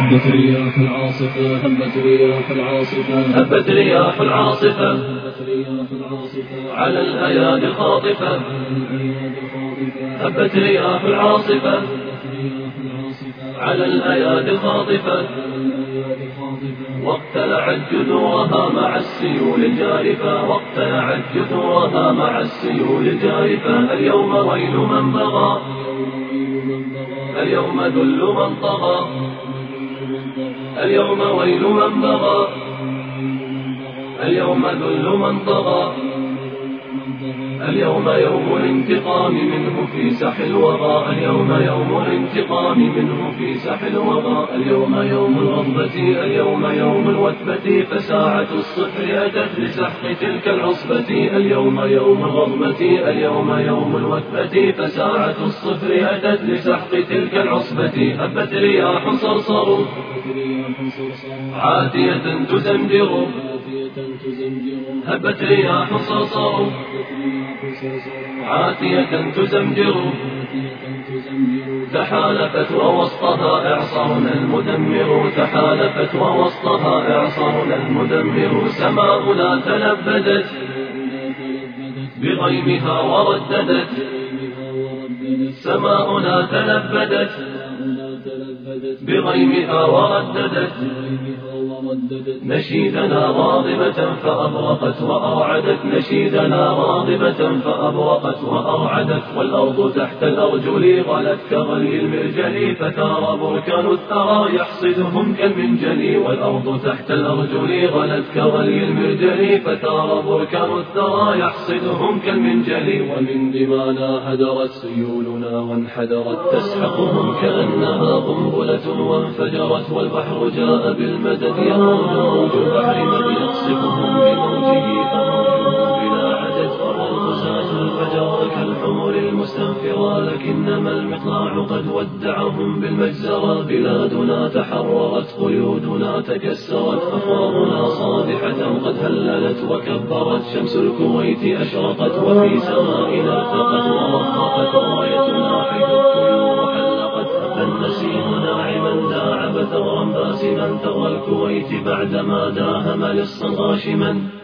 هبت رياح العاصفة هبت رياح العاصفة هبت رياح العاصفة على الأيادي الخاطفة هبت رياح العاصفة على الأيادي الخاطفة واقتلعت جذورها مع السيول الجارفة واقتلعت جذورها مع السيول الجارفة اليوم ويل من بغى اليوم ذل من طغى اليوم ويل من بغى اليوم ذل من طغى اليوم يوم الانتقام منه في ساح الوغى اليوم يوم الانتقام منه في ساح الوغى اليوم يوم الغضبة اليوم يوم الوثبة فساعة الصفر أتت لسحق تلك العصبة اليوم يوم الغضبة اليوم يوم الوثبة فساعة الصفر أتت لسحق تلك العصبة هبت رياح صرصر عاتية تزمجر هبت رياح صرصر عاتية تزمجر تحالفت ووسطها إعصارنا المدمر تحالفت ووسطها إعصارنا المدمر سماؤنا تلبدت بغيمها ورددت سماؤنا تلبدت بغيمها ورددت نشيدنا غاضبة فأبرقت وأرعدت نشيدنا غاضبة فأبرقت وأرعدت والأرض تحت الأرجل غلت كغلي المرجل فترى بركان الثرى يحصدهم كالمنجل والأرض تحت الأرجل غلت كغلي المرجل فترى بركان الثرى يحصدهم كالمنجل ومن دمانا هدرت سيولنا وانحدرت تسحقهم كأنها قنبلة وانفجرت والبحر جاء بالمدد موج البحر من يقصفهم بموجه فموجه بلا عدد والغزاة الفجر كالحمر المستنفرة لكنما المقلاع قد ودعهم بالمجزرة بلادنا تحررت قيودنا تكسرت أفوارنا صادحة قد هللت وكبرت شمس الكويت أشرقت وفي سمائنا ارتقت ورققت رايتنا حيث الطيور حلقت فالنسيم ناعما داعب ثورا باسما ثغى الكويت بعدما داهم للصغى شما